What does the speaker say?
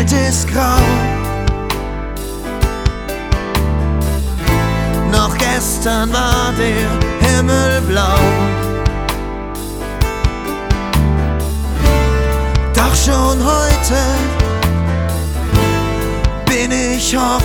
Welt ist grau. Noch gestern war der Himmel blau. Doch schon heute bin ich hoffnungslos.